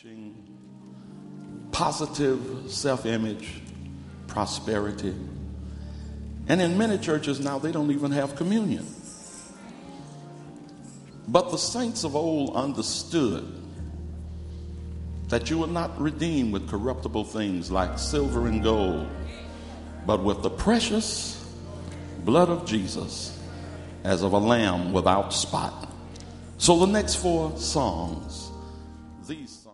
preaching positive self-image, prosperity. And in many churches now, they don't even have communion. But the saints of old understood that you were not redeemed with corruptible things like silver and gold, but with the precious blood of Jesus, as of a lamb without spot. So the next four songs, these